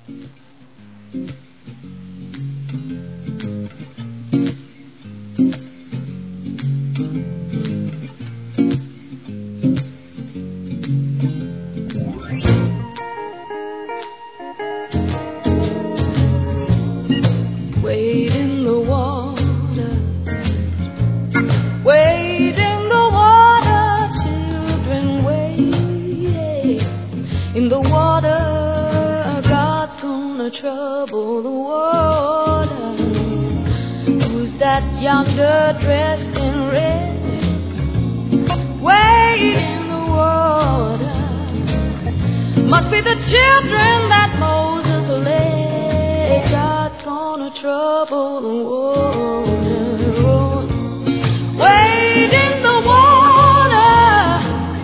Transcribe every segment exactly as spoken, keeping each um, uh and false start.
Wade in the water, wade in the water, children, wade in the water. God's gonna trouble the water. Who's that yonder dressed in red? Wade in the water. Must be the children that Moses led. God's gonna trouble the water. Wade in the water,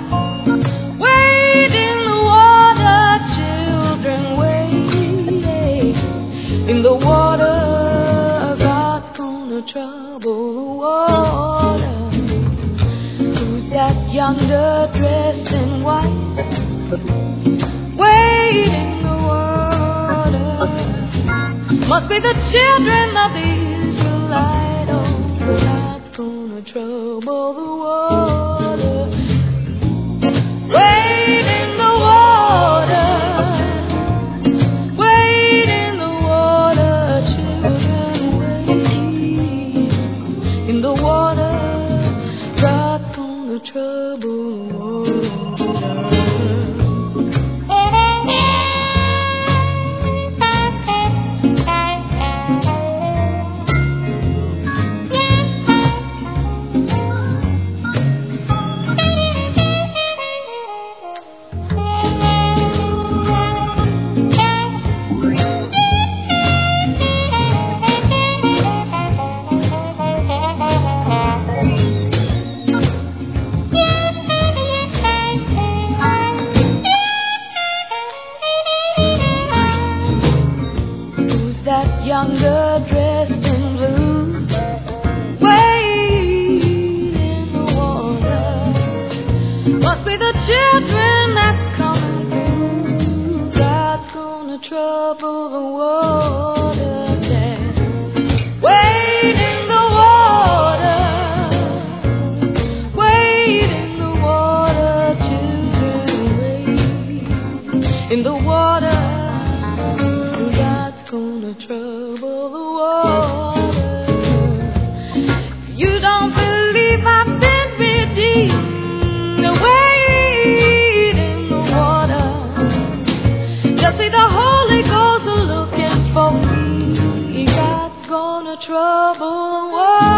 wade in the water, children, wade in the water. God's gonna trouble the water. Who's that yonder dressed in white? Wade in the water. Must be the children of the Israelite. Oh, God's gonna trouble the water. Wade in the water, wade in the water, children, wade in the water. God's gonna trouble the water. That yonder dressed in blue, wade in the water. Must be the children that's coming through. God's gonna trouble the water. Yeah. Wade in the water, wade in the water, children, wade in the water. Gonna trouble the water. You don't believe I've been redeemed. Wade in the water. Just see the Holy Ghost looking for me. God's gonna trouble the water.